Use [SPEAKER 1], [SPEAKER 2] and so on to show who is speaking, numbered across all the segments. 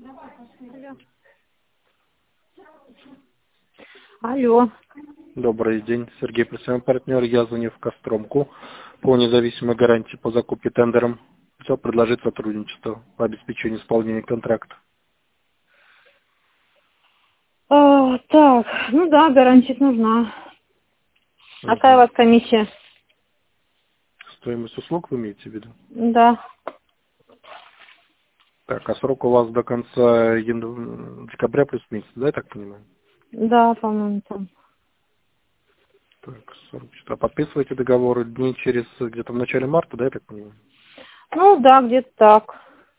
[SPEAKER 1] Алло.
[SPEAKER 2] Добрый день, Сергей, представляем партнер. Я звоню в Костромку по независимой гарантии по закупке тендером. Хотел предложить сотрудничество по обеспечению исполнения контракта.
[SPEAKER 1] Так, ну да, гарантия нужна. Какая у вас комиссия?
[SPEAKER 2] Стоимость услуг вы имеете в виду?
[SPEAKER 1] Да.
[SPEAKER 2] Так, а срок у вас до конца декабря плюс месяц, да, я так понимаю?
[SPEAKER 1] Да, по-моему, там.
[SPEAKER 2] Так, 40. А подписываете договоры дней через где-то в начале марта, да, я так понимаю?
[SPEAKER 1] Ну да, где-то так.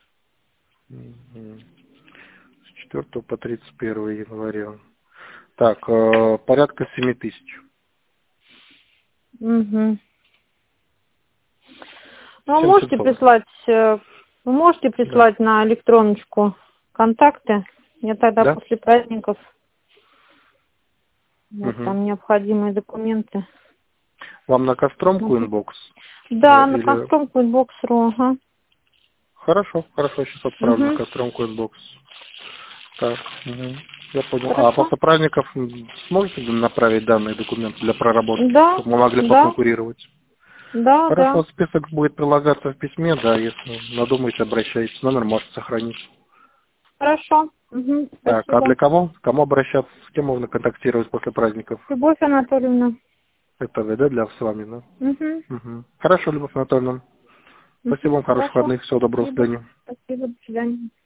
[SPEAKER 2] С 4 по 31 января. Так, порядка 7000.
[SPEAKER 1] Угу. Ну,
[SPEAKER 2] 7700.
[SPEAKER 1] вы можете
[SPEAKER 2] Да.
[SPEAKER 1] прислать на электроночку контакты? Я тогда
[SPEAKER 2] Да?
[SPEAKER 1] после праздников, вот
[SPEAKER 2] Угу.
[SPEAKER 1] там необходимые документы.
[SPEAKER 2] Вам на Костромку
[SPEAKER 1] Могу.
[SPEAKER 2] инбокс?
[SPEAKER 1] Да, на
[SPEAKER 2] Или...
[SPEAKER 1] Костромку инбокс.ру, ага.
[SPEAKER 2] Хорошо, сейчас отправлю на
[SPEAKER 1] Угу.
[SPEAKER 2] Костромку инбокс. Так, я понял. А
[SPEAKER 1] Хорошо.
[SPEAKER 2] после праздников сможете направить данные документы для проработки,
[SPEAKER 1] Да,
[SPEAKER 2] чтобы мы могли
[SPEAKER 1] да,
[SPEAKER 2] поконкурировать?
[SPEAKER 1] да,
[SPEAKER 2] Хорошо,
[SPEAKER 1] да.
[SPEAKER 2] список будет прилагаться в письме, да, если надумаете, обращайтесь. Номер можете сохранить.
[SPEAKER 1] Хорошо. Угу.
[SPEAKER 2] Так, а
[SPEAKER 1] Спасибо.
[SPEAKER 2] для кого? Кому обращаться? С кем можно контактировать после праздников?
[SPEAKER 1] Любовь Анатольевна.
[SPEAKER 2] Это вы, да, с вами, да?
[SPEAKER 1] Угу.
[SPEAKER 2] Хорошо, Любовь Анатольевна. Спасибо
[SPEAKER 1] Угу.
[SPEAKER 2] вам, хороших
[SPEAKER 1] Хорошо.
[SPEAKER 2] выходных, всего доброго, до
[SPEAKER 1] Спасибо.
[SPEAKER 2] свидания.
[SPEAKER 1] Спасибо. До свидания.